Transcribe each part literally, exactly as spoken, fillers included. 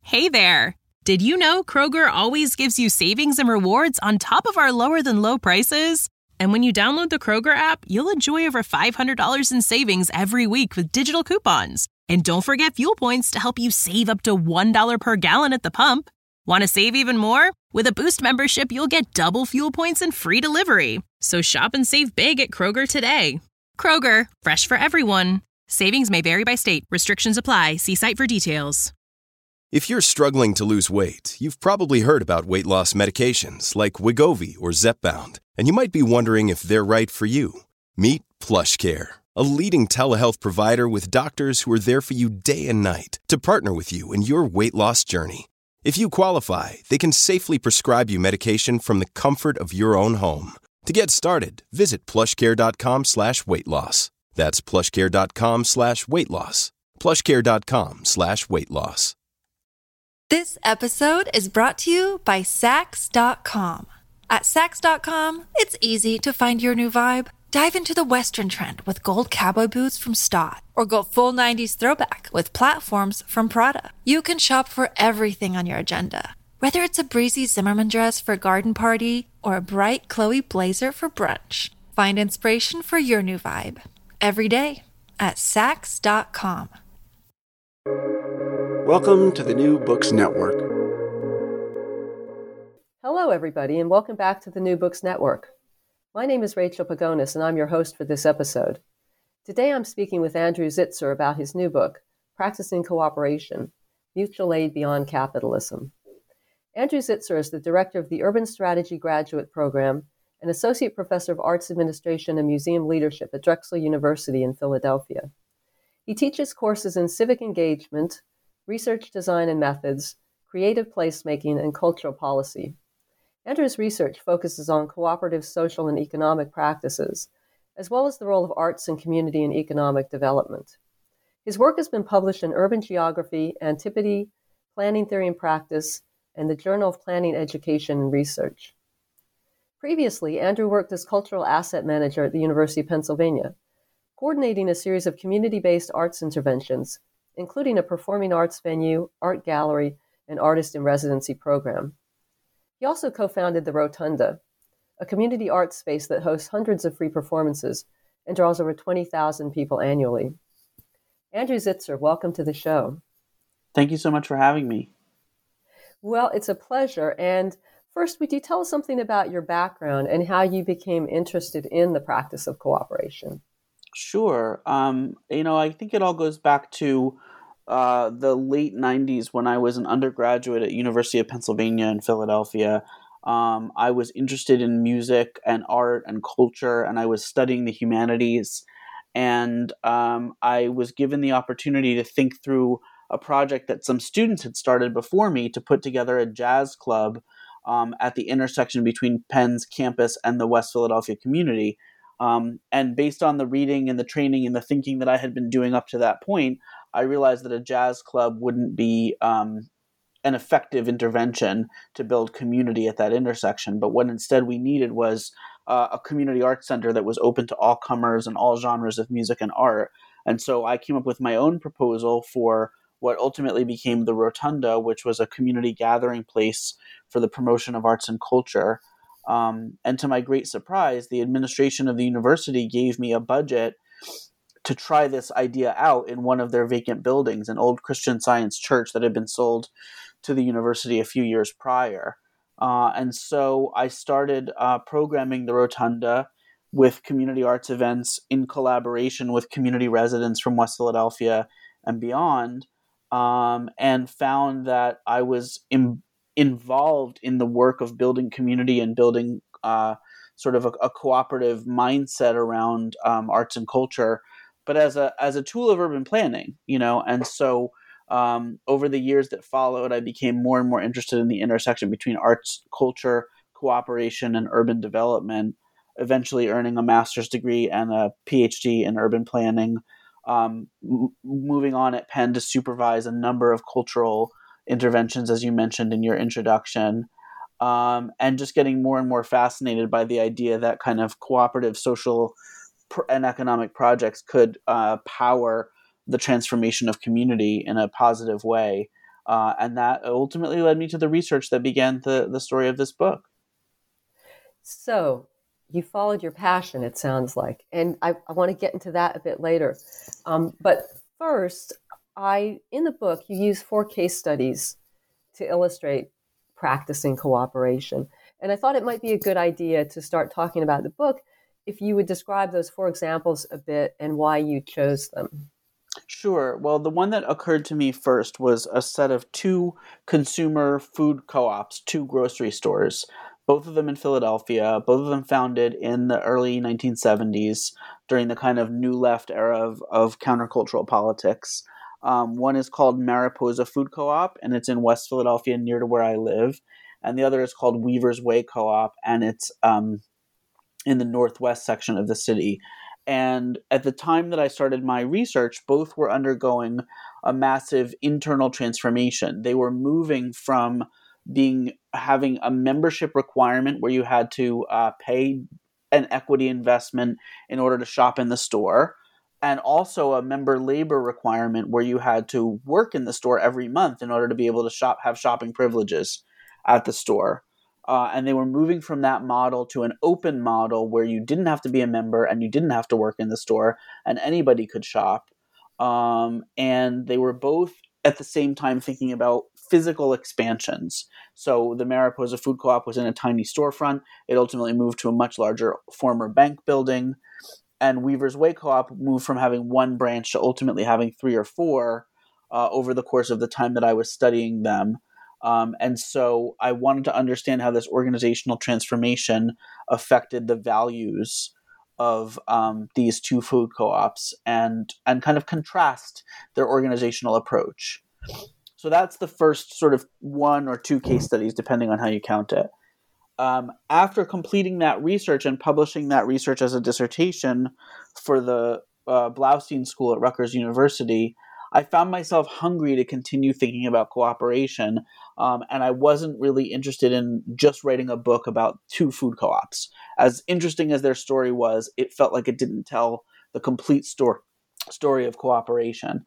Hey there! Did you know Kroger always gives you savings and rewards on top of our lower-than-low prices? And when you download the Kroger app, you'll enjoy over five hundred dollars in savings every week with digital coupons. And don't forget fuel points to help you save up to one dollar per gallon at the pump. Want to save even more? With a Boost membership, you'll get double fuel points and free delivery. So shop and save big at Kroger today. Kroger, fresh for everyone. Savings may vary by state. Restrictions apply. See site for details. If you're struggling to lose weight, you've probably heard about weight loss medications like Wegovy or Zepbound, and you might be wondering if they're right for you. Meet PlushCare, a leading telehealth provider with doctors who are there for you day and night to partner with you in your weight loss journey. If you qualify, they can safely prescribe you medication from the comfort of your own home. To get started, visit plushcare.com slash weight loss. That's plushcare.com slash weight loss. plushcare.com slash weight loss. This episode is brought to you by Sax dot com. At Sax dot com, it's easy to find your new vibe. Dive into the Western trend with gold cowboy boots from Stott, or go full nineties throwback with platforms from Prada. You can shop for everything on your agenda, whether it's a breezy Zimmermann dress for a garden party or a bright Chloe blazer for brunch. Find inspiration for your new vibe every day at Sax dot com. Welcome to the New Books Network. Hello, everybody, and welcome back to the New Books Network. My name is Rachel Pagonis, and I'm your host for this episode. Today, I'm speaking with Andrew Zitzer about his new book, Practicing Cooperation, Mutual Aid Beyond Capitalism. Andrew Zitzer is the director of the Urban Strategy Graduate Program and associate professor of arts administration and museum leadership at Drexel University in Philadelphia. He teaches courses in civic engagement, research design and methods, creative placemaking, and cultural policy. Andrew's research focuses on cooperative social and economic practices, as well as the role of arts and community in economic development. His work has been published in Urban Geography, Antipodes, Planning Theory and Practice, and the Journal of Planning, Education, and Research. Previously, Andrew worked as cultural asset manager at the University of Pennsylvania, coordinating a series of community-based arts interventions, including a performing arts venue, art gallery, and artist in residency program. He also co-founded the Rotunda, a community arts space that hosts hundreds of free performances and draws over twenty thousand people annually. Andrew Zitzer, welcome to the show. Thank you so much for having me. Well, it's a pleasure. And first, would you tell us something about your background and how you became interested in the practice of cooperation? Sure. Um, you know, I think it all goes back to uh, the late nineties when I was an undergraduate at University of Pennsylvania in Philadelphia. Um, I was interested in music and art and culture, and I was studying the humanities. And um, I was given the opportunity to think through a project that some students had started before me to put together a jazz club um, at the intersection between Penn's campus and the West Philadelphia community. Um, and based on the reading and the training and the thinking that I had been doing up to that point, I realized that a jazz club wouldn't be um, an effective intervention to build community at that intersection. But what instead we needed was uh, a community arts center that was open to all comers and all genres of music and art. And so I came up with my own proposal for what ultimately became the Rotunda, which was a community gathering place for the promotion of arts and culture. Um, and to my great surprise, the administration of the university gave me a budget to try this idea out in one of their vacant buildings, an old Christian Science church that had been sold to the university a few years prior. Uh, and so I started uh, programming the Rotunda with community arts events in collaboration with community residents from West Philadelphia and beyond, um, and found that I was in involved in the work of building community and building uh, sort of a, a cooperative mindset around um, arts and culture, but as a as a tool of urban planning, you know. And so um, over the years that followed, I became more and more interested in the intersection between arts, culture, cooperation, and urban development, eventually earning a master's degree and a PhD in urban planning, um, m- moving on at Penn to supervise a number of cultural interventions, as you mentioned in your introduction, um, and just getting more and more fascinated by the idea that kind of cooperative social pr- and economic projects could uh, power the transformation of community in a positive way. Uh, and that ultimately led me to the research that began the, the story of this book. So you followed your passion, it sounds like. And I, I want to get into that a bit later. Um, but first, I in the book, you use four case studies to illustrate practicing cooperation. And I thought it might be a good idea to start talking about the book if you would describe those four examples a bit and why you chose them. Sure. Well, the one that occurred to me first was a set of two consumer food co-ops, two grocery stores, both of them in Philadelphia, both of them founded in the early nineteen seventies during the kind of New Left era of, of countercultural politics. Um, one is called Mariposa Food Co-op, and it's in West Philadelphia near to where I live. And the other is called Weaver's Way Co-op, and it's um, in the northwest section of the city. And at the time that I started my research, both were undergoing a massive internal transformation. They were moving from being having a membership requirement where you had to uh, pay an equity investment in order to shop in the store, and also a member labor requirement where you had to work in the store every month in order to be able to shop, have shopping privileges at the store. Uh, and they were moving from that model to an open model where you didn't have to be a member and you didn't have to work in the store and anybody could shop. Um, and they were both at the same time thinking about physical expansions. So the Mariposa Food Co-op was in a tiny storefront. It ultimately moved to a much larger former bank building. And Weaver's Way Co-op moved from having one branch to ultimately having three or four uh, over the course of the time that I was studying them. Um, and so I wanted to understand how this organizational transformation affected the values of um, these two food co-ops and, and kind of contrast their organizational approach. So that's the first sort of one or two case studies, depending on how you count it. Um, after completing that research and publishing that research as a dissertation for the uh, Blaustein School at Rutgers University, I found myself hungry to continue thinking about cooperation, um, and I wasn't really interested in just writing a book about two food co-ops. As interesting as their story was, it felt like it didn't tell the complete story story of cooperation.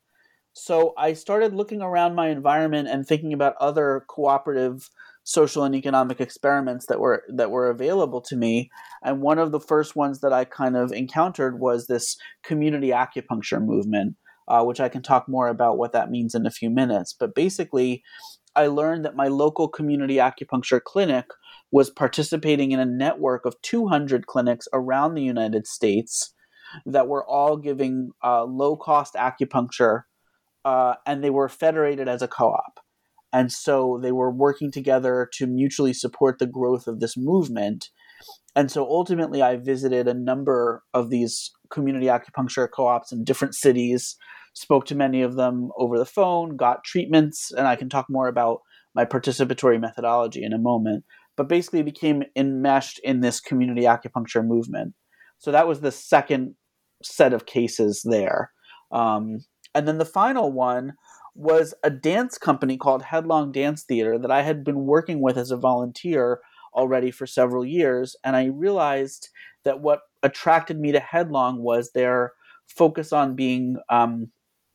So I started looking around my environment and thinking about other cooperative social and economic experiments that were that were available to me. And one of the first ones that I kind of encountered was this community acupuncture movement, uh, which I can talk more about what that means in a few minutes. But basically, I learned that my local community acupuncture clinic was participating in a network of two hundred clinics around the United States that were all giving uh, low-cost acupuncture, uh, and they were federated as a co-op. And so they were working together to mutually support the growth of this movement. And so ultimately, I visited a number of these community acupuncture co-ops in different cities, spoke to many of them over the phone, got treatments, and I can talk more about my participatory methodology in a moment, but basically became enmeshed in this community acupuncture movement. So that was the second set of cases there. Um, and then the final one was a dance company called Headlong Dance Theater that I had been working with as a volunteer already for several years. And I realized that what attracted me to Headlong was their focus on being um,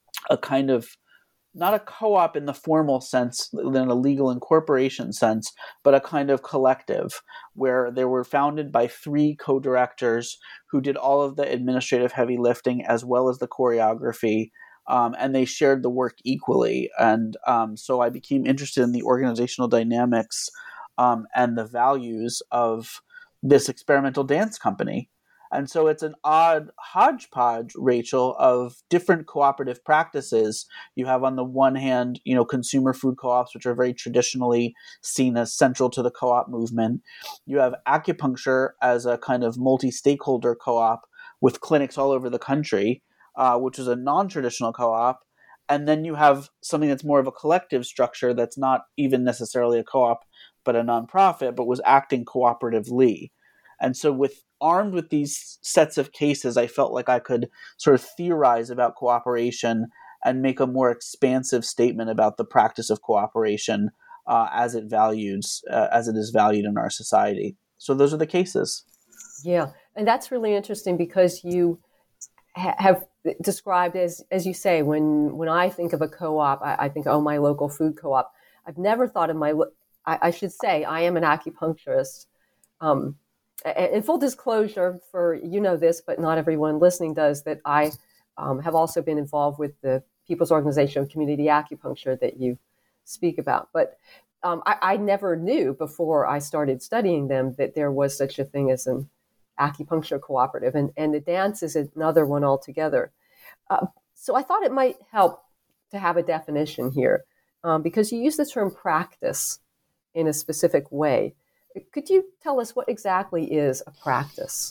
a kind of, not a co-op in the formal sense, in a legal incorporation sense, but a kind of collective where they were founded by three co-directors who did all of the administrative heavy lifting as well as the choreography. Um, and they shared the work equally. And um, so I became interested in the organizational dynamics um, and the values of this experimental dance company. And so it's an odd hodgepodge, Rachel, of different cooperative practices. You have on the one hand, you know, consumer food co-ops, which are very traditionally seen as central to the co-op movement. You have acupuncture as a kind of multi-stakeholder co-op with clinics all over the country, uh, which is a non-traditional co-op. And then you have something that's more of a collective structure that's not even necessarily a co-op, but a nonprofit, but was acting cooperatively. And so with armed with these sets of cases, I felt like I could sort of theorize about cooperation and make a more expansive statement about the practice of cooperation uh, as it values, uh, as it is valued in our society. So those are the cases. Yeah, and that's really interesting because you ha- have described as, as you say, when, when I think of a co-op, I, I think, oh, my local food co-op. I've never thought of my, I, I should say, I am an acupuncturist. Um, in full disclosure, for, you know this, but not everyone listening does, that I um, have also been involved with the People's Organization of Community Acupuncture that you speak about. But um, I, I never knew before I started studying them that there was such a thing as an acupuncture cooperative, and, and the dance is another one altogether. Uh, so I thought it might help to have a definition here, um, because you use the term practice in a specific way. Could you tell us what exactly is a practice?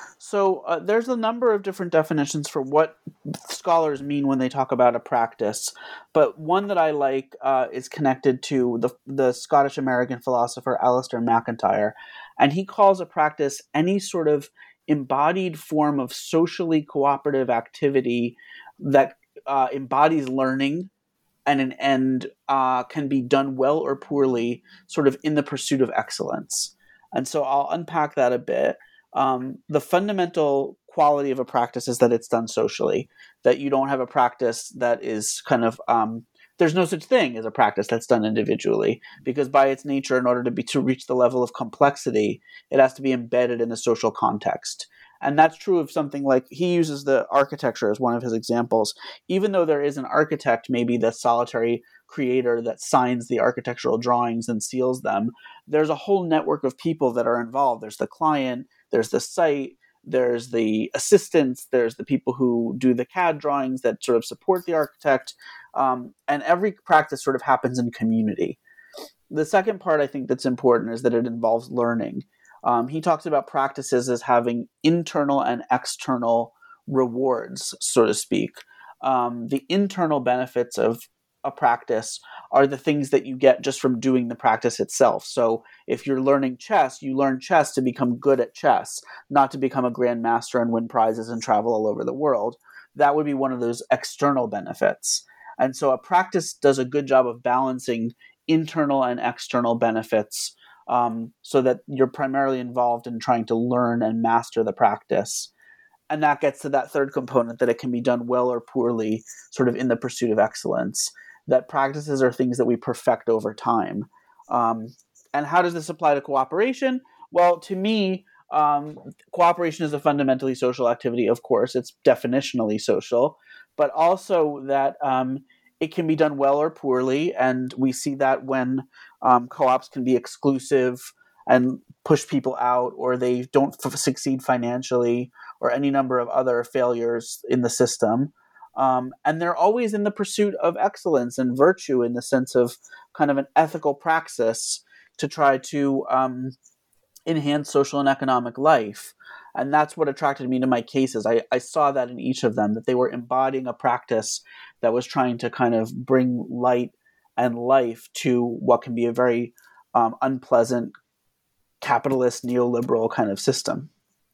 So uh, there's a number of different definitions for what scholars mean when they talk about a practice, but one that I like uh, is connected to the, the Scottish-American philosopher Alasdair MacIntyre, and he calls a practice any sort of embodied form of socially cooperative activity that uh, embodies learning and, and uh, can be done well or poorly, sort of in the pursuit of excellence. And so I'll unpack that a bit. Um, the fundamental quality of a practice is that it's done socially, that you don't have a practice that is kind of, um, there's no such thing as a practice that's done individually, because by its nature, in order to be to reach the level of complexity, it has to be embedded in a social context. And that's true of something like, he uses the architecture as one of his examples. Even though there is an architect, maybe the solitary creator that signs the architectural drawings and seals them, there's a whole network of people that are involved. There's the client, there's the site, there's the assistants, there's the people who do the C A D drawings that sort of support the architect, um, and every practice sort of happens in community. The second part I think that's important is that it involves learning. Um, he talks about practices as having internal and external rewards, so to speak. Um, the internal benefits of a practice are the things that you get just from doing the practice itself. So if you're learning chess, you learn chess to become good at chess, not to become a grandmaster and win prizes and travel all over the world. That would be one of those external benefits. And so a practice does a good job of balancing internal and external benefits, um, so that you're primarily involved in trying to learn and master the practice. And that gets to that third component, that it can be done well or poorly, sort of in the pursuit of excellence. That practices are things that we perfect over time. Um, and how does this apply to cooperation? Well, to me, um, cooperation is a fundamentally social activity, of course. It's definitionally social, but also that um, it can be done well or poorly. And we see that when um, co-ops can be exclusive and push people out, or they don't f- succeed financially, or any number of other failures in the system. Um, and they're always in the pursuit of excellence and virtue, in the sense of kind of an ethical praxis to try to um, enhance social and economic life. And that's what attracted me to my cases. I, I saw that in each of them, that they were embodying a practice that was trying to kind of bring light and life to what can be a very um, unpleasant capitalist neoliberal kind of system.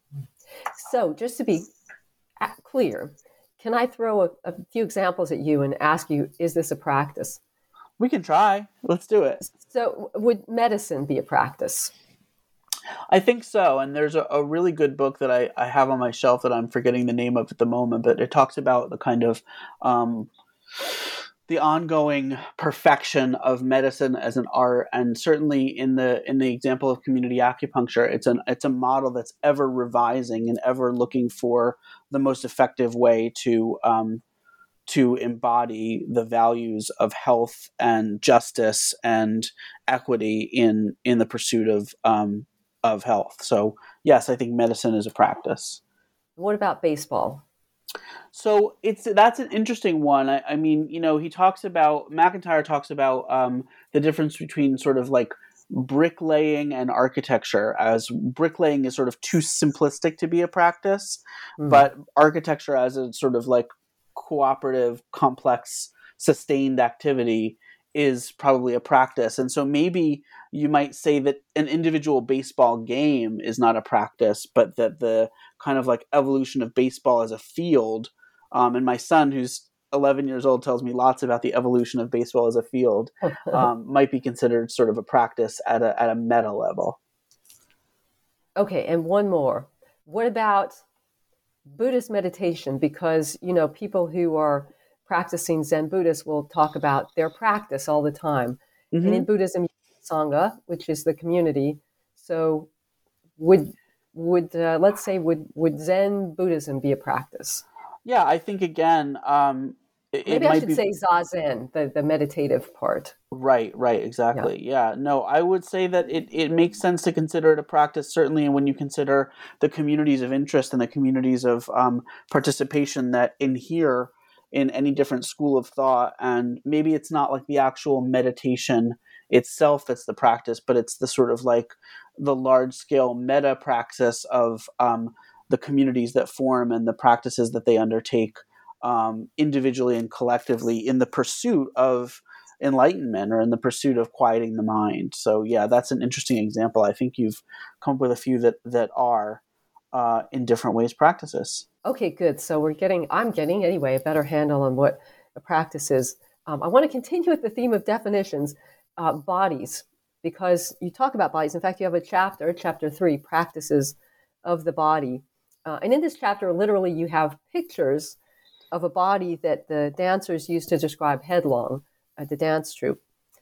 So just to be clear, can I throw a, a few examples at you and ask you, is this a practice? We can try. Let's do it. So would medicine be a practice? I think so. And there's a, a really good book that I, I have on my shelf that I'm forgetting the name of at the moment, but it talks about the kind of um, the ongoing perfection of medicine as an art. And certainly in the in the example of community acupuncture, it's an it's a model that's ever revising and ever looking for the most effective way to um, to embody the values of health and justice and equity in in the pursuit of um, of health. So yes, I think medicine is a practice. What about baseball? So it's that's an interesting one. I, I mean, you know, he talks about MacIntyre talks about um, the difference between sort of like bricklaying and architecture, as bricklaying is sort of too simplistic to be a practice, mm. but architecture as a sort of like cooperative, complex, sustained activity is probably a practice. And so maybe you might say that an individual baseball game is not a practice, but that the kind of like evolution of baseball as a field, um, and my son, who's eleven years old, tells me lots about the evolution of baseball as a field, um, might be considered sort of a practice at a at a meta level. Okay, and one more. What about Buddhist meditation, because, you know, people who are practicing Zen Buddhists will talk about their practice all the time. Mm-hmm. And in Buddhism, Sangha, which is the community. So would, would uh, let's say, would, would Zen Buddhism be a practice? Yeah, I think, again, um, it, Maybe it I might should be... say Zazen, the, the meditative part. Right, right, exactly. Yeah. yeah, no, I would say that it, it makes sense to consider it a practice, certainly when you consider the communities of interest and the communities of um, participation that inhere in any different school of thought. And maybe it's not like the actual meditation itself that's the practice, but it's the sort of like the large-scale meta praxis of um, the communities that form and the practices that they undertake um, individually and collectively in the pursuit of enlightenment or in the pursuit of quieting the mind. So yeah, that's an interesting example. I think you've come up with a few that that are uh, in different ways practices. Okay, good. So we're getting, I'm getting anyway, a better handle on what a practice is. Um, I want to continue with the theme of definitions, uh, bodies, because you talk about bodies. In fact, you have a chapter, chapter three, practices of the body. Uh, and in this chapter, literally, you have pictures of a body that the dancers used to describe Headlong at the dance troupe.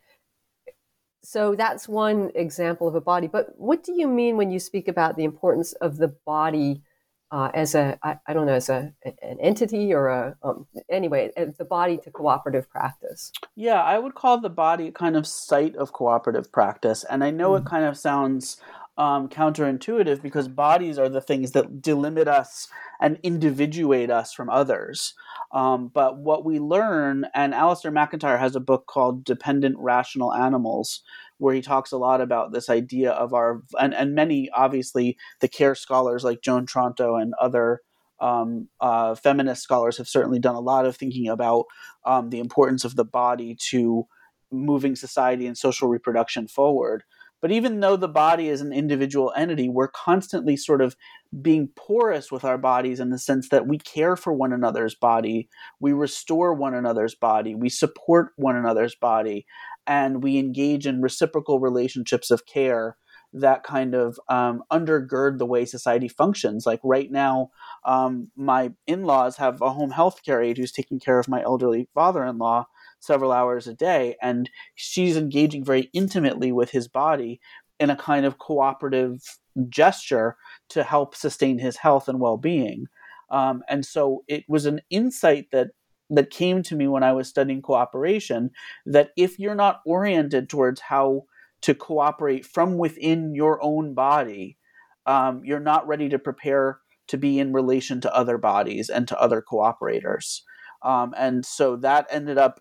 So that's one example of a body. But what do you mean when you speak about the importance of the body uh, as a, I, I don't know, as a an entity or a, um, anyway, the body to cooperative practice? Yeah, I would call the body a kind of site of cooperative practice. And I know mm. it kind of sounds um, counterintuitive because bodies are the things that delimit us and individuate us from others. Um, but what we learn, and Alasdair MacIntyre has a book called Dependent Rational Animals, where he talks a lot about this idea of our, and, and many, obviously, the care scholars like Joan Tronto and other um, uh, feminist scholars have certainly done a lot of thinking about um, the importance of the body to moving society and social reproduction forward. But even though the body is an individual entity, we're constantly sort of being porous with our bodies in the sense that we care for one another's body, we restore one another's body, we support one another's body, and we engage in reciprocal relationships of care that kind of um, undergird the way society functions. Like right now, um, my in-laws have a home health care aide who's taking care of my elderly father-in-law several hours a day, and she's engaging very intimately with his body in a kind of cooperative gesture to help sustain his health and well-being. Um, and so it was an insight that that came to me when I was studying cooperation, that if you're not oriented towards how to cooperate from within your own body, um, you're not ready to prepare to be in relation to other bodies and to other cooperators. Um, and so that ended up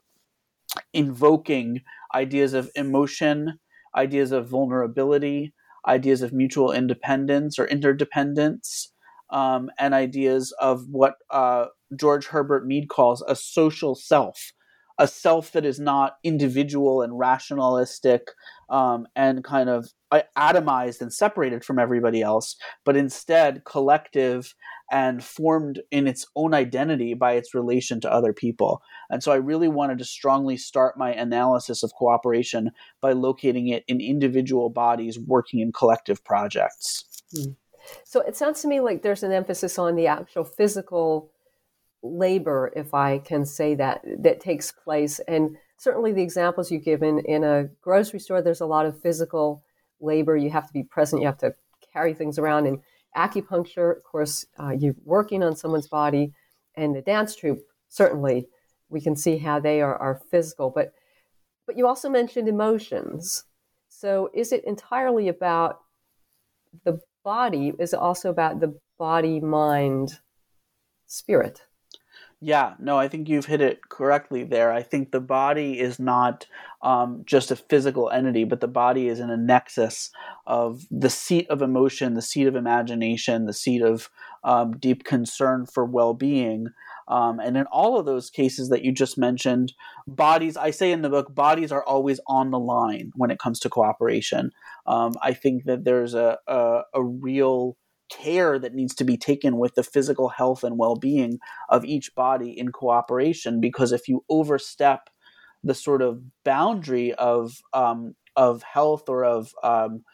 invoking ideas of emotion, ideas of vulnerability, ideas of mutual independence or interdependence, um, and ideas of what uh, George Herbert Mead calls a social self, a self that is not individual and rationalistic um, and kind of atomized and separated from everybody else, but instead collective and formed in its own identity by its relation to other people. And so I really wanted to strongly start my analysis of cooperation by locating it in individual bodies working in collective projects. Hmm. So it sounds to me like there's an emphasis on the actual physical labor, if I can say that, that takes place. And certainly the examples you've given in a grocery store, there's a lot of physical labor. You have to be present. You have to carry things around. And acupuncture, of course, uh, you're working on someone's body. And the dance troupe, certainly, we can see how they are, are physical. But, but you also mentioned emotions. So is it entirely about the body? Is it also about the body, mind, spirit? Yeah, no, I think you've hit it correctly there. I think the body is not um, just a physical entity, but the body is in a nexus of the seat of emotion, the seat of imagination, the seat of um, deep concern for well-being. Um, and in all of those cases that you just mentioned, bodies, I say in the book, bodies are always on the line when it comes to cooperation. Um, I think that there's a, a, a real care that needs to be taken with the physical health and well-being of each body in cooperation, because if you overstep the sort of boundary of um, of health or of um,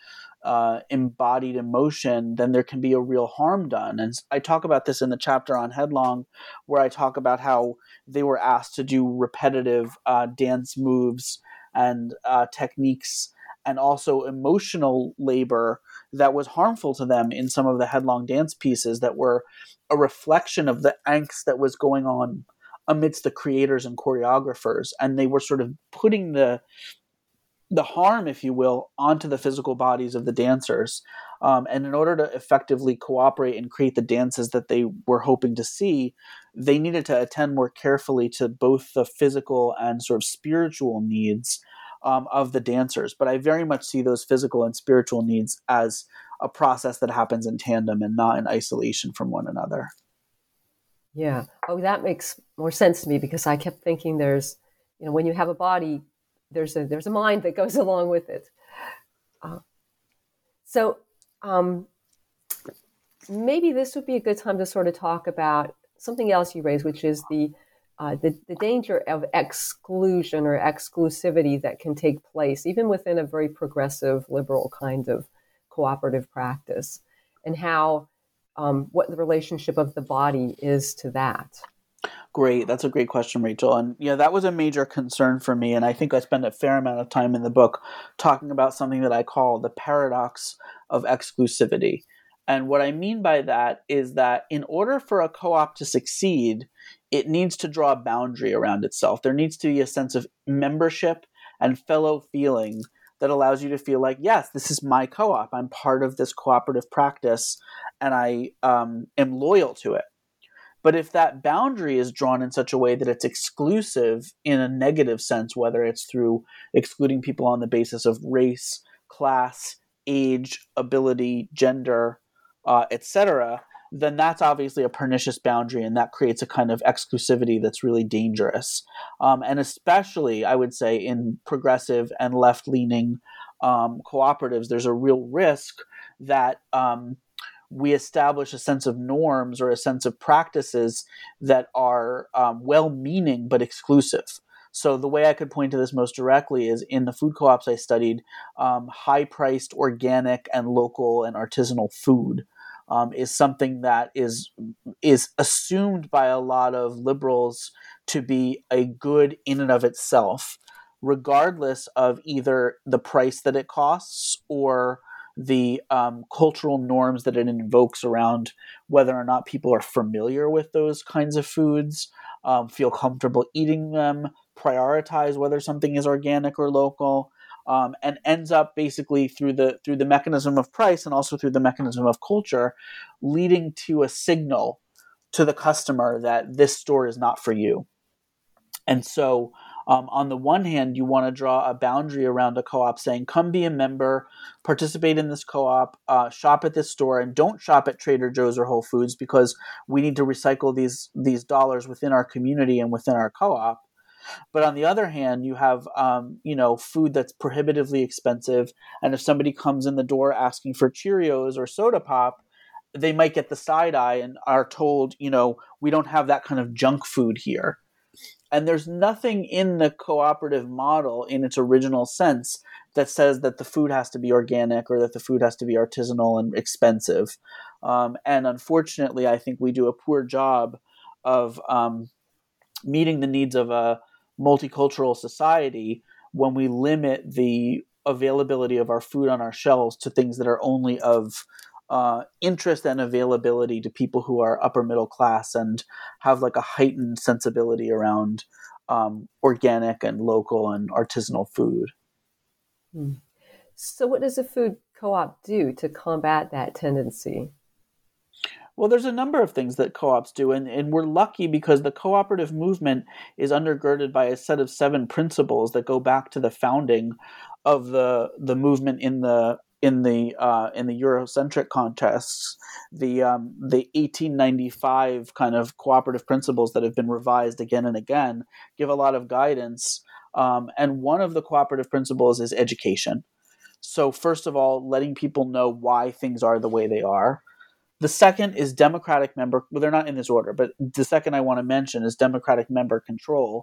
uh, embodied emotion, then there can be a real harm done. And I talk about this in the chapter on Headlong, where I talk about how they were asked to do repetitive uh, dance moves and uh, techniques, and also emotional labor that was harmful to them in some of the Headlong dance pieces that were a reflection of the angst that was going on amidst the creators and choreographers. And they were sort of putting the the harm, if you will, onto the physical bodies of the dancers. Um, and in order to effectively cooperate and create the dances that they were hoping to see, they needed to attend more carefully to both the physical and sort of spiritual needs um, of the dancers. But I very much see those physical and spiritual needs as a process that happens in tandem and not in isolation from one another. Yeah. Oh, that makes more sense to me, because I kept thinking there's, you know, when you have a body, there's a there's a mind that goes along with it. Uh, so um, maybe this would be a good time to sort of talk about something else you raised, which is the uh, the, the danger of exclusion or exclusivity that can take place even within a very progressive, liberal kind of cooperative practice, and how um, what the relationship of the body is to that. Great. That's a great question, Rachel. And yeah, that was a major concern for me. And I think I spend a fair amount of time in the book talking about something that I call the paradox of exclusivity. And what I mean by that is that in order for a co-op to succeed, it needs to draw a boundary around itself. There needs to be a sense of membership and fellow feeling that allows you to feel like, yes, this is my co-op. I'm part of this cooperative practice, and I um, am loyal to it. But if that boundary is drawn in such a way that it's exclusive in a negative sense, whether it's through excluding people on the basis of race, class, age, ability, gender, uh, et cetera, then that's obviously a pernicious boundary, and that creates a kind of exclusivity that's really dangerous. Um, and especially, I would say, in progressive and left-leaning um, cooperatives, there's a real risk that um, we establish a sense of norms or a sense of practices that are um, well-meaning but exclusive. So the way I could point to this most directly is in the food co-ops I studied, um, high-priced organic and local and artisanal food um, is something that is is assumed by a lot of liberals to be a good in and of itself, regardless of either the price that it costs or the um, cultural norms that it invokes around whether or not people are familiar with those kinds of foods, um, feel comfortable eating them, prioritize whether something is organic or local, um, and ends up basically through the through the mechanism of price and also through the mechanism of culture, leading to a signal to the customer that this store is not for you. And so Um, on the one hand, you want to draw a boundary around a co-op saying, come be a member, participate in this co-op, uh, shop at this store, and don't shop at Trader Joe's or Whole Foods because we need to recycle these these dollars within our community and within our co-op. But on the other hand, you have um, you know, food that's prohibitively expensive, and if somebody comes in the door asking for Cheerios or soda pop, they might get the side eye and are told, you know, we don't have that kind of junk food here. And there's nothing in the cooperative model in its original sense that says that the food has to be organic or that the food has to be artisanal and expensive. Um, and unfortunately, I think we do a poor job of um, meeting the needs of a multicultural society when we limit the availability of our food on our shelves to things that are only of Uh, interest and availability to people who are upper middle class and have like a heightened sensibility around um, organic and local and artisanal food. Hmm. So what does a food co-op do to combat that tendency? Well, there's a number of things that co-ops do, and, and we're lucky because the cooperative movement is undergirded by a set of seven principles that go back to the founding of the the movement in the in the uh, in the Eurocentric contests. The um, the eighteen ninety-five kind of cooperative principles that have been revised again and again give a lot of guidance. Um, and one of the cooperative principles is education. So first of all, letting people know why things are the way they are. The second is democratic member, well, they're not in this order, but the second I want to mention is democratic member control.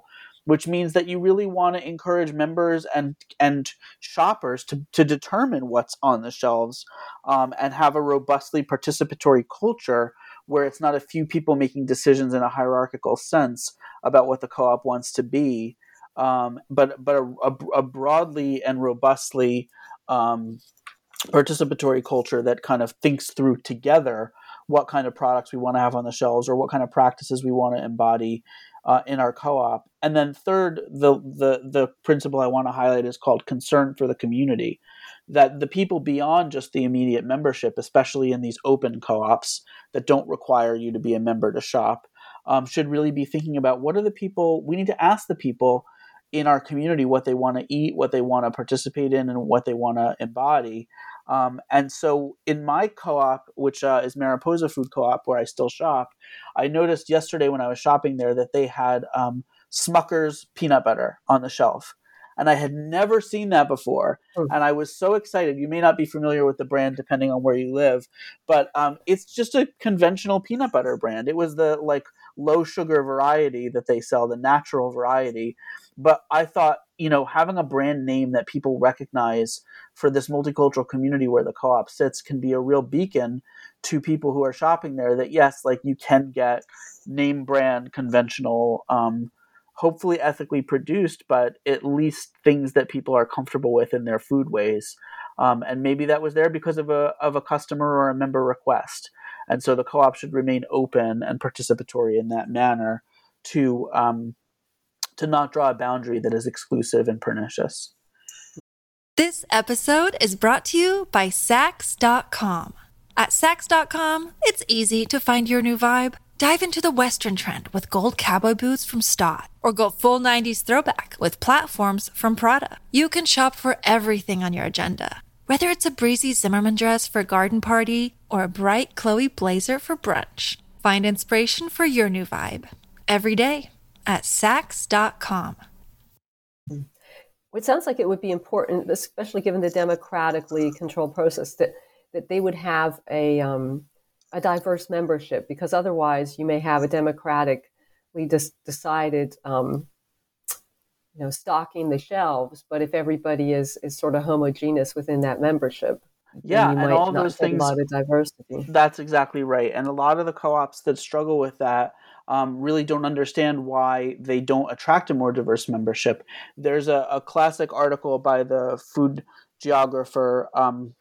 which means that you really want to encourage members and and shoppers to, to determine what's on the shelves, um, and have a robustly participatory culture where it's not a few people making decisions in a hierarchical sense about what the co-op wants to be, um, but but a, a, a broadly and robustly um, participatory culture that kind of thinks through together what kind of products we want to have on the shelves or what kind of practices we want to embody uh, in our co-op. And then third, the, the the principle I want to highlight is called concern for the community, that the people beyond just the immediate membership, especially in these open co-ops that don't require you to be a member to shop, um, should really be thinking about what are the people, we need to ask the people in our community what they want to eat, what they want to participate in, and what they want to embody. Um, and so in my co-op, which uh, is Mariposa Food Co-op, where I still shop, I noticed yesterday when I was shopping there that they had um, Smucker's peanut butter on the shelf. And I had never seen that before. Mm. And I was so excited. You may not be familiar with the brand depending on where you live, but um, it's just a conventional peanut butter brand. It was the like low sugar variety that they sell, the natural variety. But I thought, you know, having a brand name that people recognize for this multicultural community where the co-op sits can be a real beacon to people who are shopping there that, yes, like you can get name brand, conventional, um, hopefully ethically produced, but at least things that people are comfortable with in their foodways. Um, and maybe that was there because of a of a customer or a member request. And so the co-op should remain open and participatory in that manner to um, to not draw a boundary that is exclusive and pernicious. This episode is brought to you by Saks dot com. At Saks dot com, it's easy to find your new vibe. Dive into the Western trend with gold cowboy boots from Stott, or go full nineties throwback with platforms from Prada. You can shop for everything on your agenda, whether it's a breezy Zimmermann dress for a garden party or a bright Chloe blazer for brunch. Find inspiration for your new vibe every day at Saks dot com. It sounds like it would be important, especially given the democratically controlled process, that, that they would have a um, a diverse membership, because otherwise you may have a democratically dis- decided, um, you know, stocking the shelves. But if everybody is is sort of homogeneous within that membership, yeah, you and might all not those get things. A lot of diversity. That's exactly right. And a lot of the co-ops that struggle with that um, really don't understand why they don't attract a more diverse membership. There's a, a classic article by the food geographer um,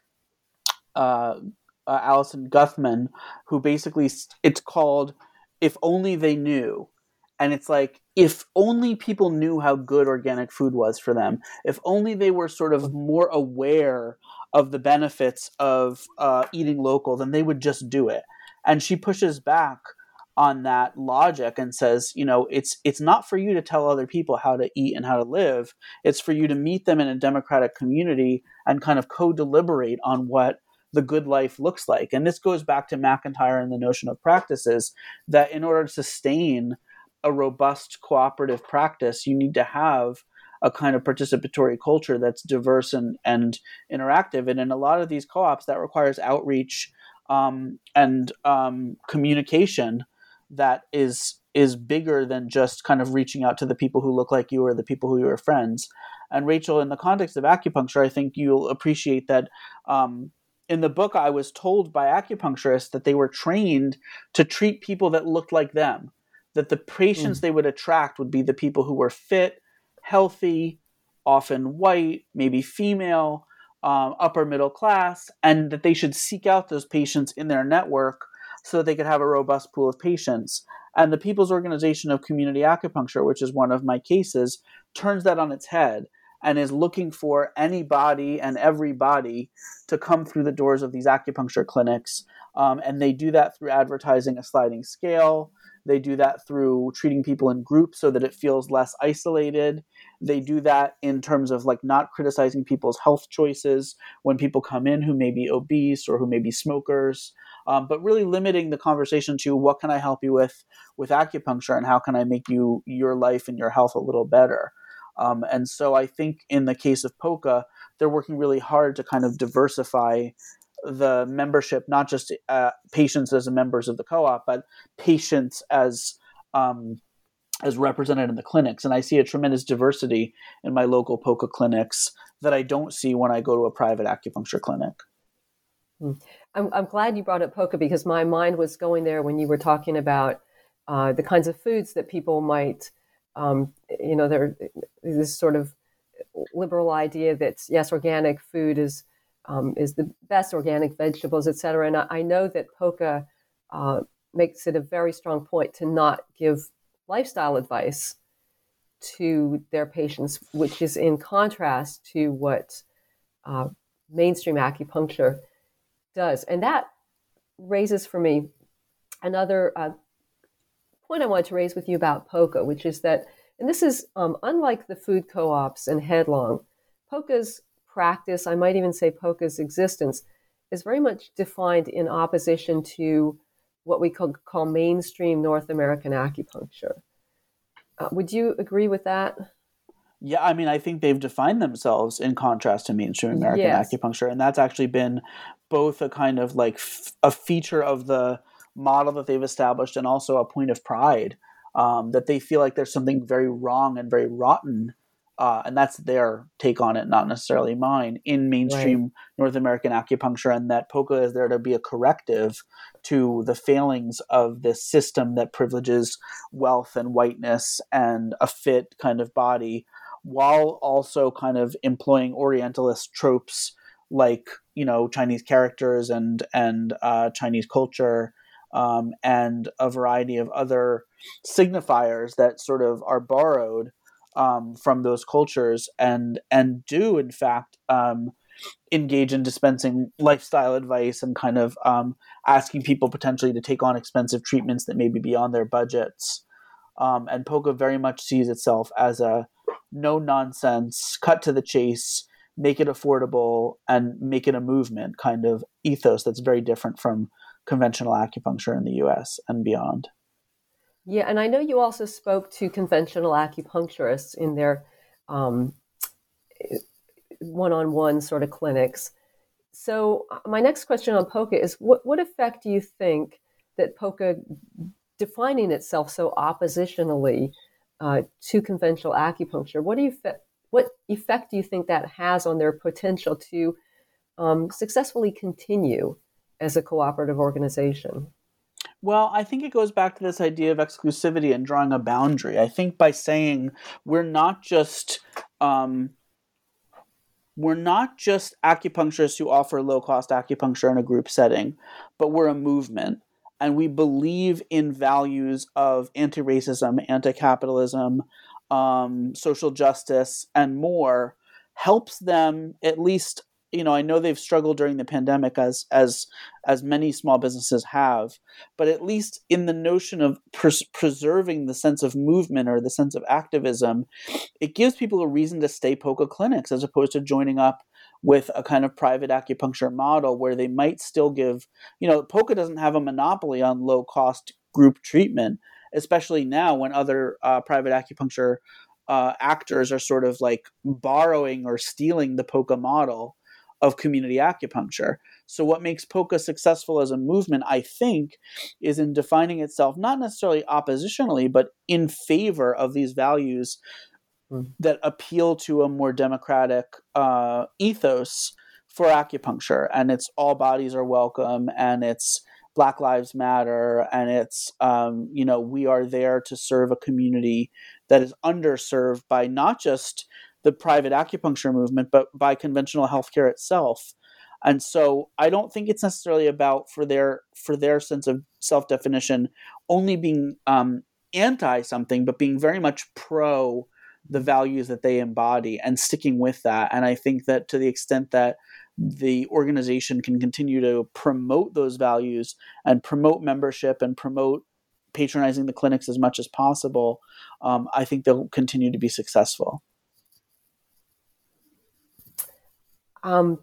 uh, uh, Alison Guthman, who basically, it's called "If Only They Knew." And it's like, if only people knew how good organic food was for them, if only they were sort of more aware of the benefits of uh, eating local, then they would just do it. And she pushes back on that logic and says, you know, it's it's not for you to tell other people how to eat and how to live. It's for you to meet them in a democratic community and kind of co-deliberate on what the good life looks like. And this goes back to McIntyre and the notion of practices, that in order to sustain a robust cooperative practice, you need to have a kind of participatory culture that's diverse and, and interactive. And in a lot of these co-ops, that requires outreach um, and um, communication that is is bigger than just kind of reaching out to the people who look like you or the people who you are friends. And Rachel, in the context of acupuncture, I think you'll appreciate that um, in the book, I was told by acupuncturists that they were trained to treat people that looked like them, that the patients mm. they would attract would be the people who were fit, healthy, often white, maybe female, um, upper middle class, and that they should seek out those patients in their network so that they could have a robust pool of patients. And the People's Organization of Community Acupuncture, which is one of my cases, turns that on its head and is looking for anybody and everybody to come through the doors of these acupuncture clinics. Um, and they do that through advertising a sliding scale. They do that through treating people in groups so that it feels less isolated. They do that in terms of like not criticizing people's health choices when people come in who may be obese or who may be smokers, um, but really limiting the conversation to what can I help you with with acupuncture and how can I make you your life and your health a little better. Um, and so I think in the case of P O C A, they're working really hard to kind of diversify the membership, not just uh, patients as members of the co-op, but patients as um, as represented in the clinics. And I see a tremendous diversity in my local P O C A clinics that I don't see when I go to a private acupuncture clinic. I'm, I'm glad you brought up P O C A because my mind was going there when you were talking about uh, the kinds of foods that people might, um, you know, there this sort of liberal idea that yes, organic food is um, is the best, organic vegetables, et cetera. And I, I know that P O C A uh, makes it a very strong point to not give lifestyle advice to their patients, which is in contrast to what uh, mainstream acupuncture does. And that raises for me another uh, point I wanted to raise with you about P O C A, which is that, and this is um, unlike the food co-ops and Headlong, P O C A's practice, I might even say P O C A's existence, is very much defined in opposition to what we call, call mainstream North American acupuncture. Uh, would you agree with that? Yeah, I mean, I think they've defined themselves in contrast to mainstream American yes. acupuncture, and that's actually been both a kind of like f- a feature of the model that they've established and also a point of pride, um, that they feel like there's something very wrong and very rotten, uh, and that's their take on it, not necessarily mine, in mainstream right. North American acupuncture, and that P O C A is there to be a corrective to the failings of this system that privileges wealth and whiteness and a fit kind of body, while also kind of employing Orientalist tropes like, you know, Chinese characters and and uh, Chinese culture, um, and a variety of other signifiers that sort of are borrowed um, from those cultures and and do, in fact, um, engage in dispensing lifestyle advice and kind of um, asking people potentially to take on expensive treatments that may be beyond their budgets. Um, and P O C A very much sees itself as a no nonsense, cut to the chase, make it affordable, and make it a movement kind of ethos that's very different from conventional acupuncture in the U S and beyond. Yeah, and I know you also spoke to conventional acupuncturists in their um, one-on-one sort of clinics. So my next question on P O C A is, what, what effect do you think that P O C A defining itself so oppositionally uh, to conventional acupuncture, what do you fe- what effect do you think that has on their potential to um, successfully continue as a cooperative organization? Well, I think it goes back to this idea of exclusivity and drawing a boundary. I think by saying we're not just um, we're not just acupuncturists who offer low-cost acupuncture in a group setting, but we're a movement. And we believe in values of anti-racism, anti-capitalism, um, social justice, and more, helps them at least, you know, I know they've struggled during the pandemic as as as many small businesses have, but at least in the notion of pres- preserving the sense of movement or the sense of activism, it gives people a reason to stay P O C A clinics as opposed to joining up with a kind of private acupuncture model where they might still give, you know, P O C A doesn't have a monopoly on low-cost group treatment, especially now when other uh, private acupuncture uh, actors are sort of like borrowing or stealing the P O C A model of community acupuncture. So what makes P O C A successful as a movement, I think, is in defining itself not necessarily oppositionally, but in favor of these values that appeal to a more democratic uh, ethos for acupuncture. And it's all bodies are welcome, and it's Black Lives Matter, and it's, um, you know, we are there to serve a community that is underserved by not just the private acupuncture movement, but by conventional healthcare itself. And so I don't think it's necessarily about, for their for their sense of self-definition, only being um, anti something, but being very much pro the values that they embody and sticking with that. And I think that to the extent that the organization can continue to promote those values and promote membership and promote patronizing the clinics as much as possible, um, I think they'll continue to be successful. Um,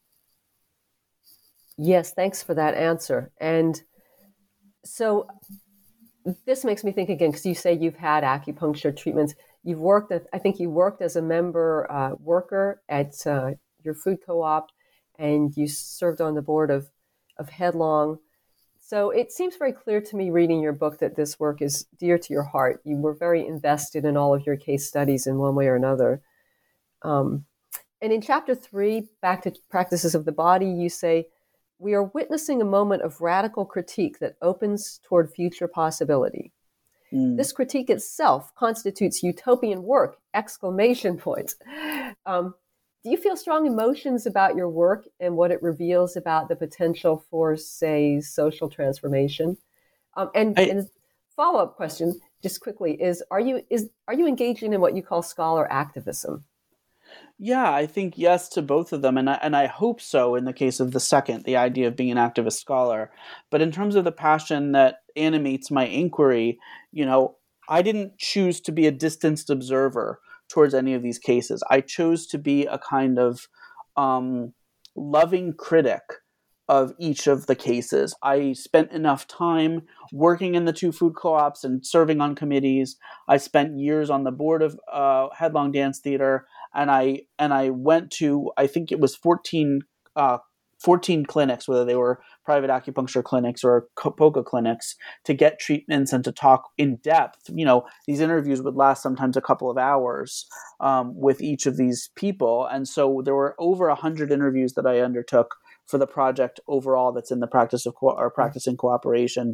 yes, thanks for that answer. And so this makes me think again, because you say you've had acupuncture treatments. You've worked, at, I think you worked as a member uh, worker at uh, your food co-op, and you served on the board of, of Headlong. So it seems very clear to me reading your book that this work is dear to your heart. You were very invested in all of your case studies in one way or another. Um, and in chapter three, Back to Practices of the Body, you say, we are witnessing a moment of radical critique that opens toward future possibility. Mm. This critique itself constitutes utopian work, exclamation points. Um, do you feel strong emotions about your work and what it reveals about the potential for, say, social transformation? Um, and, I, and follow-up question, just quickly, is are you is are you engaging in what you call scholar activism? Yeah, I think yes to both of them, and I, and I hope so in the case of the second, the idea of being an activist scholar. But in terms of the passion that animates my inquiry, you know, I didn't choose to be a distanced observer towards any of these cases. I chose to be a kind of um, loving critic of each of the cases. I spent enough time working in the two food co-ops and serving on committees. I spent years on the board of uh, Headlong Dance Theater. And I and I went to, I think it was fourteen, uh, fourteen clinics, whether they were private acupuncture clinics or polka clinics, to get treatments and to talk in depth. You know, these interviews would last sometimes a couple of hours um, with each of these people. And so there were over one hundred interviews that I undertook for the project overall that's in the practice of co- or practicing cooperation.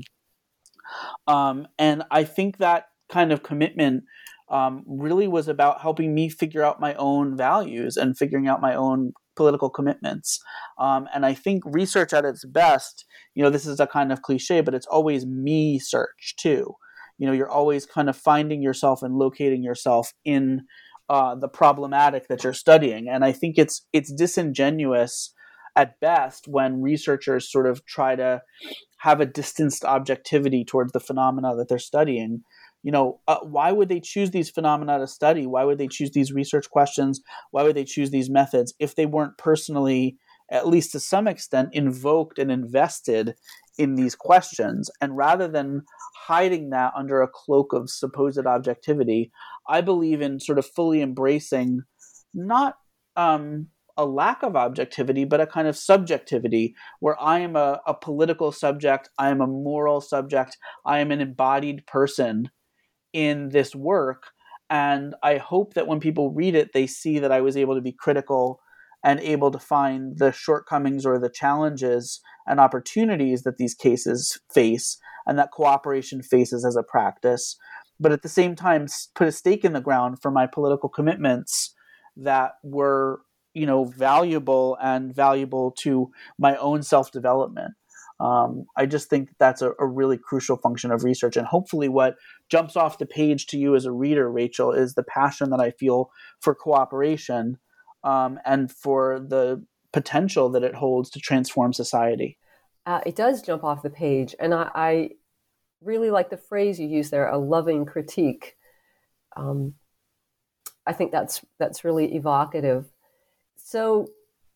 Um, and I think that kind of commitment Um, really was about helping me figure out my own values and figuring out my own political commitments. Um, and I think research at its best, you know, this is a kind of cliche, but it's always me search too. You know, you're always kind of finding yourself and locating yourself in uh, the problematic that you're studying. And I think it's it's disingenuous at best when researchers sort of try to have a distanced objectivity towards the phenomena that they're studying. You know, uh, why would they choose these phenomena to study? Why would they choose these research questions? Why would they choose these methods if they weren't personally, at least to some extent, invoked and invested in these questions? And rather than hiding that under a cloak of supposed objectivity, I believe in sort of fully embracing not um, a lack of objectivity, but a kind of subjectivity where I am a, a political subject, I am a moral subject, I am an embodied person in this work. And I hope that when people read it, they see that I was able to be critical and able to find the shortcomings or the challenges and opportunities that these cases face and that cooperation faces as a practice. But at the same time, put a stake in the ground for my political commitments that were, you know, valuable and valuable to my own self-development. Um, I just think that's a, a really crucial function of research. And hopefully what jumps off the page to you as a reader, Rachel, is the passion that I feel for cooperation um, and for the potential that it holds to transform society. Uh, it does jump off the page. And I, I really like the phrase you use there, a loving critique. Um, I think that's that's really evocative. So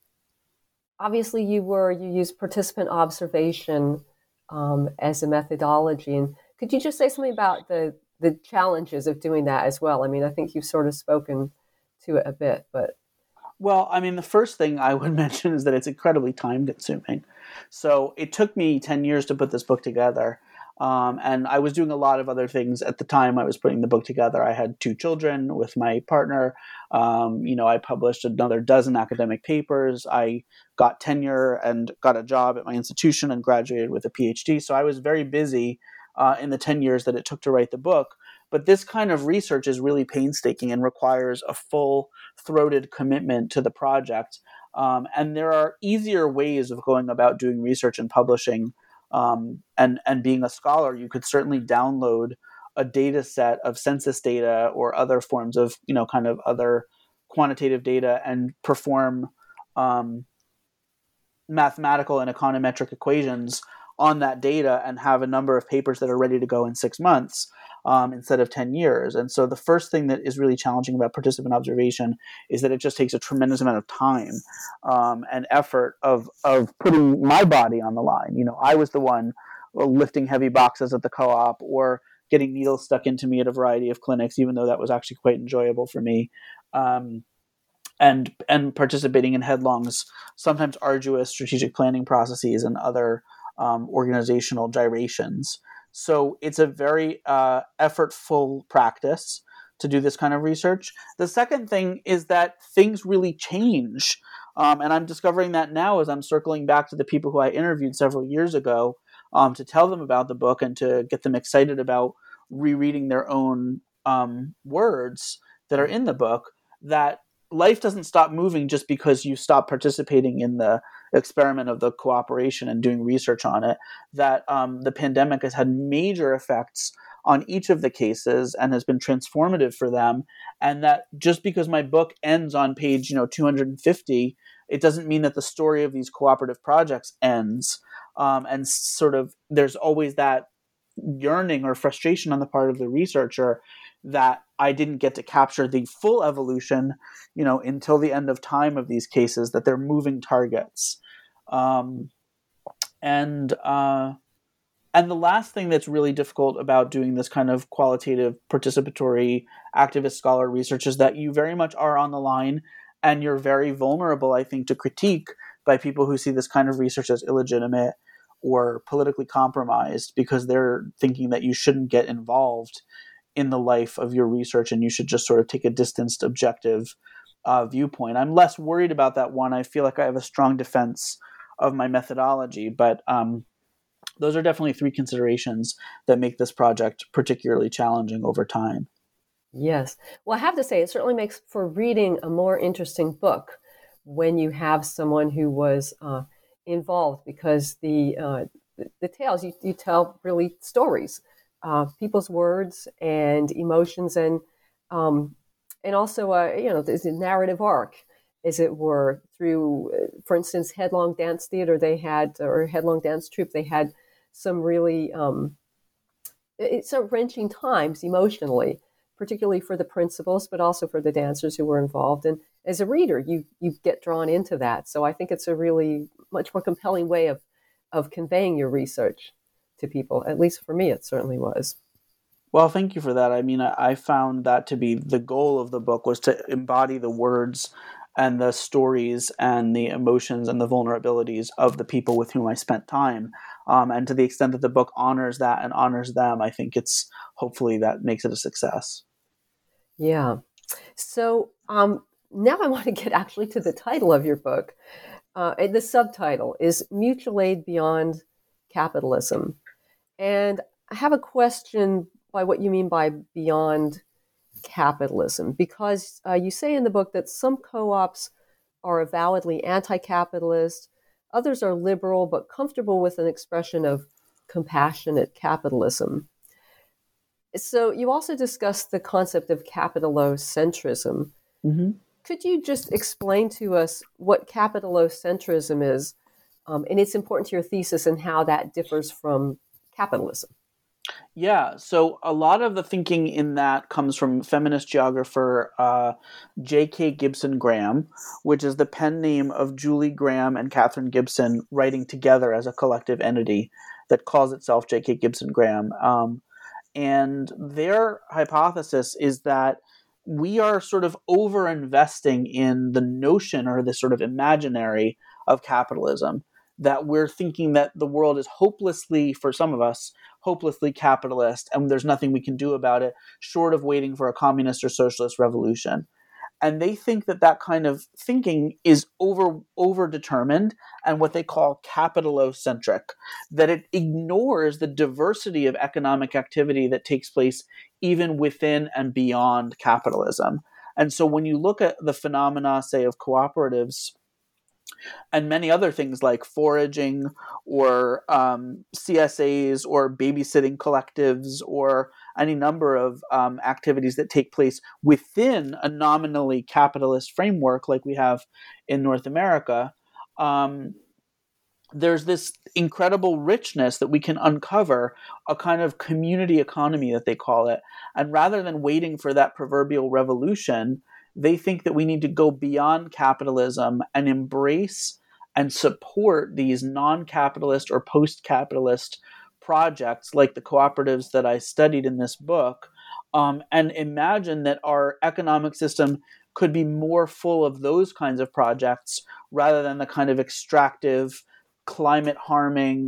obviously, you were you used participant observation um, as a methodology, and could you just say something about the the challenges of doing that as well? I mean, I think you've sort of spoken to it a bit, but well, I mean, the first thing I would mention is that it's incredibly time consuming. So it took me ten years to put this book together. Um, and I was doing a lot of other things at the time I was putting the book together. I had two children with my partner. Um, you know, I published another dozen academic papers. I got tenure and got a job at my institution and graduated with a P H D. So I was very busy uh, in the ten years that it took to write the book. But this kind of research is really painstaking and requires a full-throated commitment to the project. Um, and there are easier ways of going about doing research and publishing. Um, and, and being a scholar, you could certainly download a data set of census data or other forms of, you know, kind of other quantitative data and perform um, mathematical and econometric equations on that data and have a number of papers that are ready to go in six months um, instead of ten years. And so the first thing that is really challenging about participant observation is that it just takes a tremendous amount of time um, and effort of of putting my body on the line. You know, I was the one lifting heavy boxes at the co-op or getting needles stuck into me at a variety of clinics, even though that was actually quite enjoyable for me. Um, and and participating in Headlong's sometimes arduous strategic planning processes and other um, organizational gyrations. So it's a very uh, effortful practice to do this kind of research. The second thing is that things really change. Um, and I'm discovering that now as I'm circling back to the people who I interviewed several years ago um, to tell them about the book and to get them excited about rereading their own um, words that are in the book, that life doesn't stop moving just because you stop participating in the experiment of the cooperation and doing research on it, that um, the pandemic has had major effects on each of the cases and has been transformative for them. And that just because my book ends on page, you know, two hundred fifty, it doesn't mean that the story of these cooperative projects ends. Um, and sort of there's always that yearning or frustration on the part of the researcher that I didn't get to capture the full evolution, you know, until the end of time of these cases, that they're moving targets. Um, and uh, and the last thing that's really difficult about doing this kind of qualitative, participatory, activist scholar research is that you very much are on the line and you're very vulnerable, I think, to critique by people who see this kind of research as illegitimate or politically compromised because they're thinking that you shouldn't get involved in the life of your research and you should just sort of take a distanced, objective uh, viewpoint. I'm less worried about that one. I feel like I have a strong defense of my methodology, but um, those are definitely three considerations that make this project particularly challenging over time. Yes. Well, I have to say, it certainly makes for reading a more interesting book when you have someone who was uh, involved, because the uh, the, the tales, you, you tell really stories, uh, people's words and emotions, and um, and also, uh, you know, there's a narrative arc, as it were, through, for instance, Headlong Dance Theater, they had, or Headlong Dance Troupe, they had some really, um, it's so wrenching times emotionally, particularly for the principals, but also for the dancers who were involved. And as a reader, you you get drawn into that. So I think it's a really much more compelling way of, of conveying your research to people. At least for me, it certainly was. Well, thank you for that. I mean, I found that to be the goal of the book, was to embody the words and the stories and the emotions and the vulnerabilities of the people with whom I spent time. Um, and to the extent that the book honors that and honors them, I think it's hopefully that makes it a success. Yeah. So um, now I want to get actually to the title of your book. Uh, and the subtitle is Mutual Aid Beyond Capitalism. And I have a question by what you mean by beyond capitalism, because uh, you say in the book that some co-ops are avowedly anti-capitalist, others are liberal but comfortable with an expression of compassionate capitalism. So you also discussed the concept of capitalocentrism. Mm-hmm. Could you just explain to us what capitalocentrism is, um, and it's important to your thesis, and how that differs from capitalism? Yeah, so a lot of the thinking in that comes from feminist geographer uh, J K Gibson Graham, which is the pen name of Julie Graham and Katherine Gibson writing together as a collective entity that calls itself J K Gibson Graham. Um, and their hypothesis is that we are sort of over-investing in the notion or the sort of imaginary of capitalism, that we're thinking that the world is hopelessly, for some of us, hopelessly capitalist, and there's nothing we can do about it short of waiting for a communist or socialist revolution. And they think that that kind of thinking is over over determined and what they call capitalocentric, that it ignores the diversity of economic activity that takes place even within and beyond capitalism. And so when you look at the phenomena, say, of cooperatives and many other things like foraging or um, C S As or babysitting collectives or any number of um, activities that take place within a nominally capitalist framework like we have in North America, um, there's this incredible richness that we can uncover, a kind of community economy that they call it. And rather than waiting for that proverbial revolution, they think that we need to go beyond capitalism and embrace and support these non-capitalist or post-capitalist projects like the cooperatives that I studied in this book, um, and imagine that our economic system could be more full of those kinds of projects rather than the kind of extractive, climate-harming,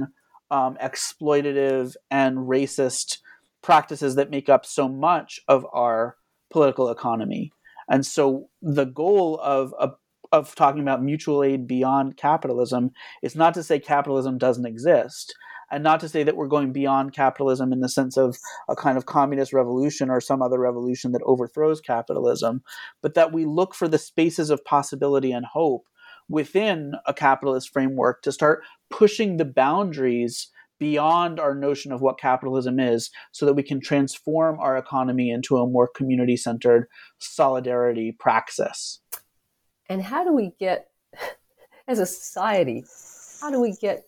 um, exploitative and racist practices that make up so much of our political economy. And so the goal of a of talking about mutual aid beyond capitalism is not to say capitalism doesn't exist, and not to say that we're going beyond capitalism in the sense of a kind of communist revolution or some other revolution that overthrows capitalism, but that we look for the spaces of possibility and hope within a capitalist framework to start pushing the boundaries beyond our notion of what capitalism is, so that we can transform our economy into a more community-centered solidarity praxis. And how do we get, as a society, how do we get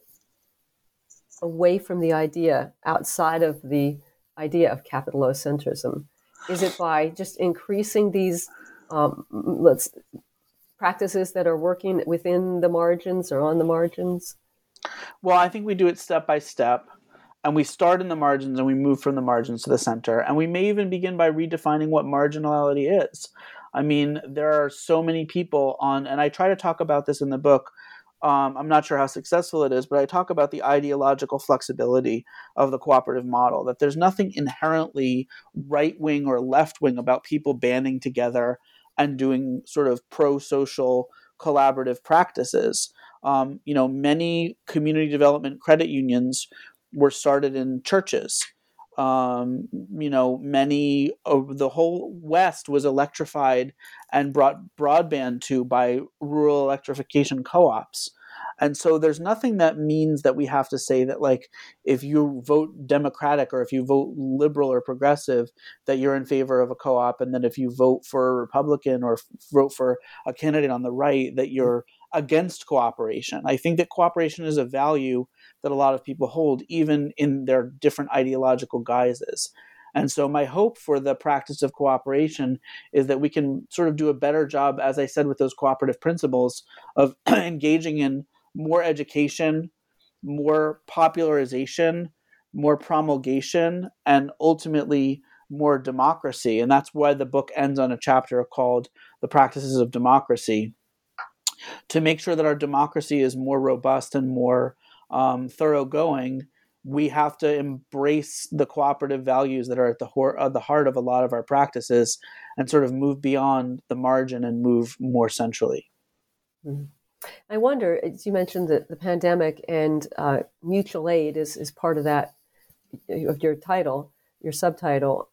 away from the idea, outside of the idea of capitalocentrism? Is it by just increasing these um, let's practices that are working within the margins or on the margins? Well, I think we do it step by step, and we start in the margins and we move from the margins to the center. And we may even begin by redefining what marginality is. I mean, there are so many people on, and I try to talk about this in the book. Um, I'm not sure how successful it is, but I talk about the ideological flexibility of the cooperative model, that there's nothing inherently right-wing or left-wing about people banding together and doing sort of pro-social collaborative practices. Um, you know, many community development credit unions were started in churches. Um, you know, many of the whole West was electrified and brought broadband to by rural electrification co-ops. And so there's nothing that means that we have to say that, like, if you vote Democratic or if you vote liberal or progressive, that you're in favor of a co-op, and then if you vote for a Republican or vote for a candidate on the right, that you're against cooperation. I think that cooperation is a value that a lot of people hold, even in their different ideological guises. And so my hope for the practice of cooperation is that we can sort of do a better job, as I said, with those cooperative principles of engaging in more education, more popularization, more promulgation, and ultimately more democracy. And that's why the book ends on a chapter called The Practices of Democracy, to make sure that our democracy is more robust and more um, thoroughgoing. We have to embrace the cooperative values that are at the, hor- at the heart of a lot of our practices, and sort of move beyond the margin and move more centrally. Mm-hmm. I wonder, as you mentioned the, the pandemic, and uh, mutual aid is, is part of that, of your title, your subtitle.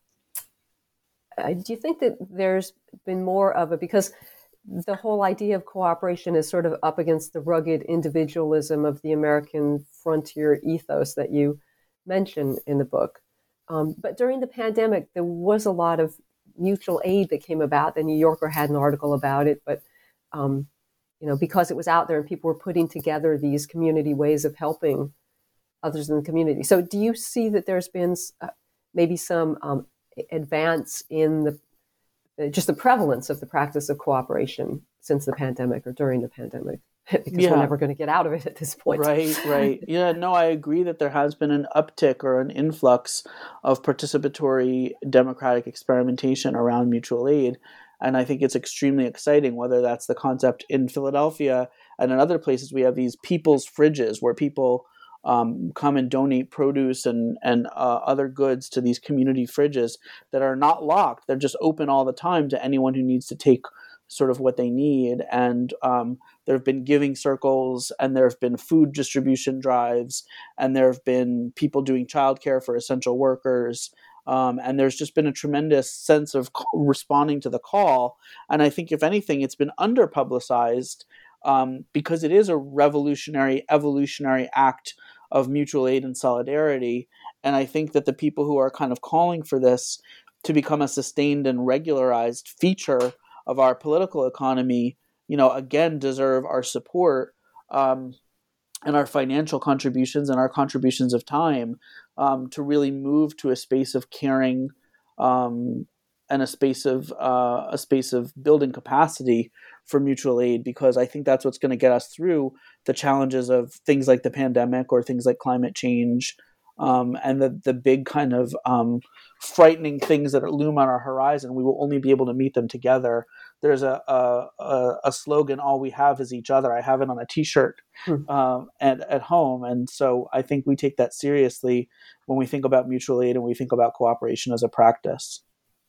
Uh, do you think that there's been more of a, because the whole idea of cooperation is sort of up against the rugged individualism of the American frontier ethos that you mention in the book. Um, but during the pandemic, there was a lot of mutual aid that came about. The New Yorker had an article about it, but um, you know, because it was out there and people were putting together these community ways of helping others in the community. So do you see that there's been uh, maybe some um, advance in the just the prevalence of the practice of cooperation since the pandemic or during the pandemic? Because yeah. We're never going to get out of it at this point. Right, right. Yeah, no, I agree that there has been an uptick or an influx of participatory democratic experimentation around mutual aid. And I think it's extremely exciting, whether that's the concept in Philadelphia and in other places. We have these people's fridges where people um, come and donate produce and, and uh, other goods to these community fridges that are not locked. They're just open all the time to anyone who needs to take sort of what they need. And um, there have been giving circles, and there have been food distribution drives, and there have been people doing childcare for essential workers. Um, and there's just been a tremendous sense of responding to the call. And I think, if anything, it's been under-publicized um, because it is a revolutionary, evolutionary act of mutual aid and solidarity. And I think that the people who are kind of calling for this to become a sustained and regularized feature of our political economy, you know, again, deserve our support um, and our financial contributions and our contributions of time um, to really move to a space of caring um, and a space of uh, a space of building capacity for mutual aid, because I think that's what's going to get us through the challenges of things like the pandemic or things like climate change um, and the the big kind of um, frightening things that loom on our horizon. We will only be able to meet them together. there's a a, a slogan, "All we have is each other." I have it on a T-shirt Hmm. um, and at home, and so I think we take that seriously when we think about mutual aid and we think about cooperation as a practice.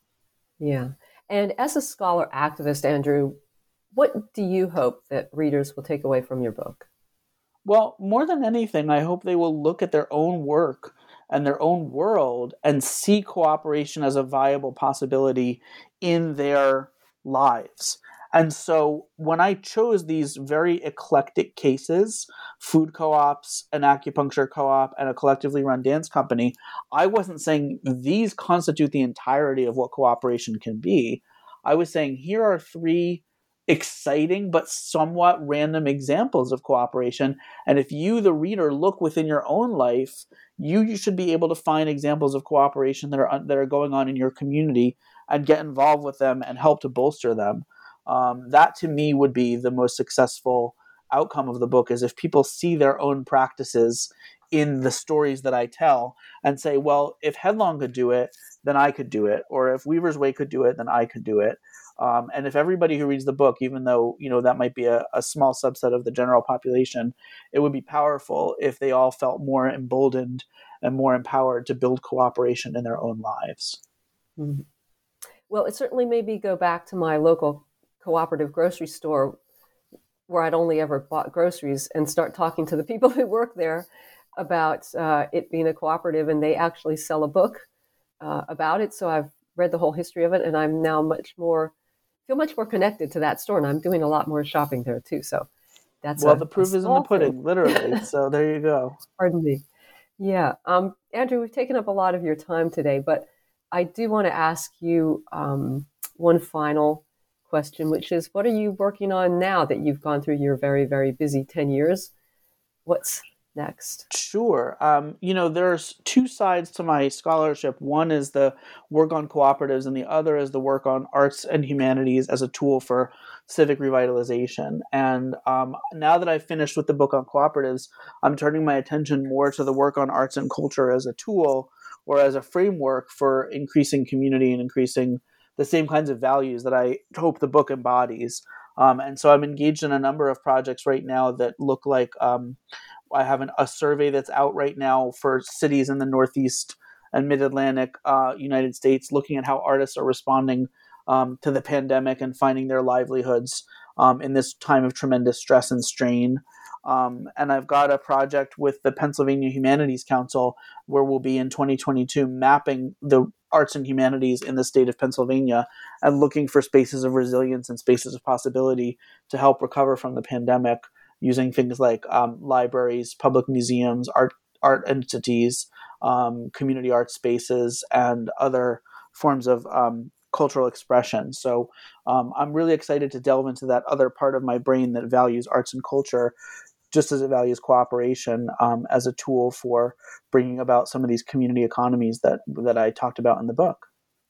Yeah. And as a scholar activist, Andrew, what do you hope that readers will take away from your book? Well, more than anything, I hope they will look at their own work and their own world and see cooperation as a viable possibility in their lives. And so when I chose these very eclectic cases, food co-ops, an acupuncture co-op, and a collectively run dance company, I wasn't saying these constitute the entirety of what cooperation can be. I was saying here are three exciting but somewhat random examples of cooperation. And if you, the reader, look within your own life, you, you should be able to find examples of cooperation that are that are going on in your community and get involved with them and help to bolster them. Um, that to me would be the most successful outcome of the book, is if people see their own practices in the stories that I tell and say, well, if Headlong could do it, then I could do it. Or if Weaver's Way could do it, then I could do it. Um, and if everybody who reads the book, even though, you know, that might be a, a small subset of the general population, it would be powerful if they all felt more emboldened and more empowered to build cooperation in their own lives. Mm-hmm. Well, it certainly made me go back to my local cooperative grocery store where I'd only ever bought groceries and start talking to the people who work there about uh, it being a cooperative, and they actually sell a book uh, about it. So I've read the whole history of it, and I'm now much more feel much more connected to that store, and I'm doing a lot more shopping there too. So that's well, a, the proof a is in the pudding, thing. Literally. So there you go. Pardon me. Yeah, um, Andrew, we've taken up a lot of your time today, but I do want to ask you um, one final question, which is, what are you working on now that you've gone through your very, very busy ten years? What's next? Sure. Um, you know, there's two sides to my scholarship. One is the work on cooperatives, and the other is the work on arts and humanities as a tool for civic revitalization. And um, now that I've finished with the book on cooperatives, I'm turning my attention more to the work on arts and culture as a tool or as a framework for increasing community and increasing the same kinds of values that I hope the book embodies. Um, and so I'm engaged in a number of projects right now that look like um, I have an, a survey that's out right now for cities in the Northeast and Mid-Atlantic uh, United States, looking at how artists are responding um, to the pandemic and finding their livelihoods um, in this time of tremendous stress and strain. Um, and I've got a project with the Pennsylvania Humanities Council where we'll be in twenty twenty-two mapping the arts and humanities in the state of Pennsylvania and looking for spaces of resilience and spaces of possibility to help recover from the pandemic, using things like um, libraries, public museums, art art entities, um, community art spaces, and other forms of um, cultural expression. So um, I'm really excited to delve into that other part of my brain that values arts and culture, just as it values cooperation um, as a tool for bringing about some of these community economies that that I talked about in the book.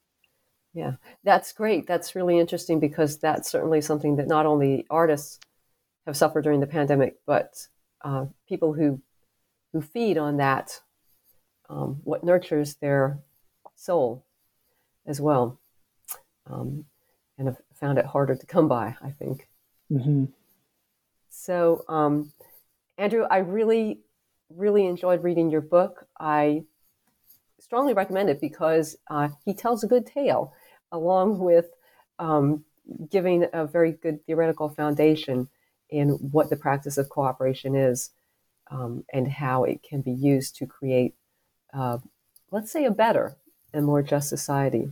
Yeah, that's great. That's really interesting, because that's certainly something that not only artists have suffered during the pandemic, but uh, people who who feed on that, um, what nurtures their soul as well, um, and have found it harder to come by, I think. Mm-hmm. So, um, Andrew, I really, really enjoyed reading your book. I strongly recommend it because uh, he tells a good tale, along with um, giving a very good theoretical foundation in what the practice of cooperation is, um, and how it can be used to create, uh, let's say, a better and more just society.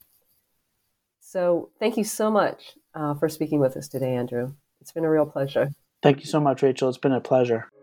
So thank you so much uh, for speaking with us today, Andrew. It's been a real pleasure. Thank you so much, Rachel. It's been a pleasure.